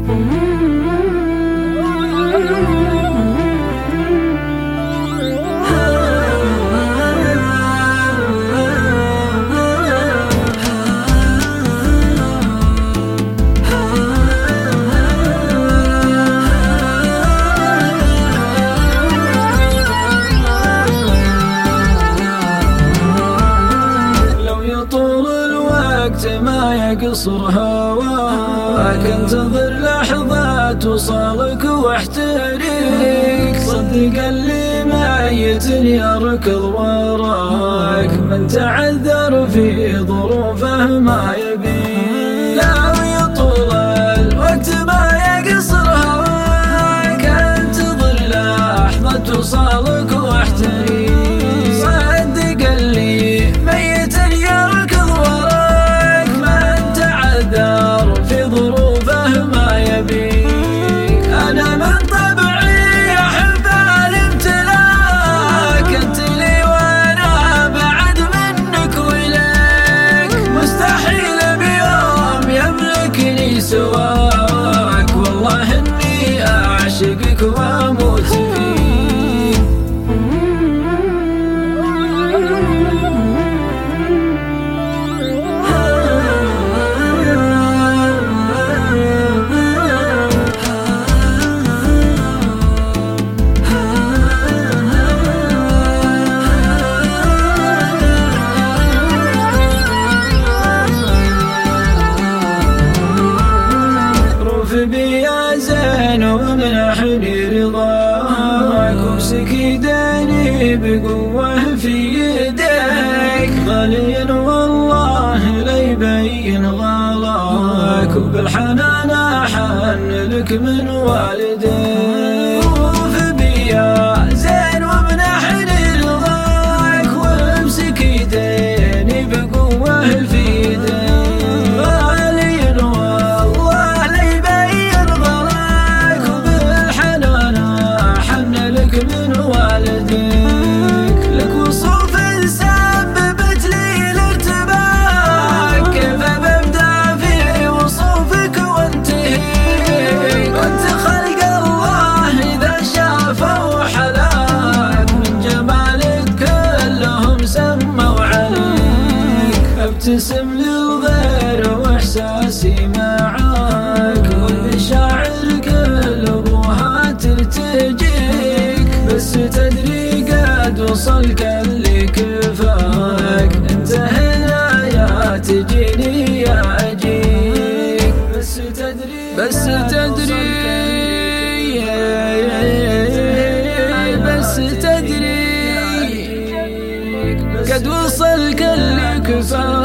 ما يقصر هواك، انتظر لحظات وصالك واحتريك. صدق اللي ميت يركض وراك، من تعذر في ظروفه ما يبيك. لو يطول الوقت ما يقصر هواك، انتظر لحظة وصالك واحتريك. صدق اللي ميت يركض وراك، من تعذر في ظروفه ما يبيك. أنا من طبعي أحب الامتلاك، أنت لي وأنا بعد منك وإليك. مستحيل بيوم يملكني سواك، والله إني أعشقك وأموت فيك. بيا زين ومنحني رضاك، وامسك يديني بقوة في يديك. غالي والله ليبين غلاك، وبالحنان أحن لك من والديك. وفي بيا زين ومنحني رضاك، وامسك يديني بقوة في يديك. من والديك لك وصوف سببت لي الارتباك، كيف ببدأ في وصوفك وانتهيك. وانت خلق الله إذا شافوا حلاك، من جمالك كلهم سموا عليك. ابتسم للغير واحساسي معاك، والمشاعر قلبها ترتجيك. بس تدري قد وصلك اللي كفاك، انت هنا يا تجيني يا اجيك. بس تدري بس تدري قد وصلك اللي كفاك.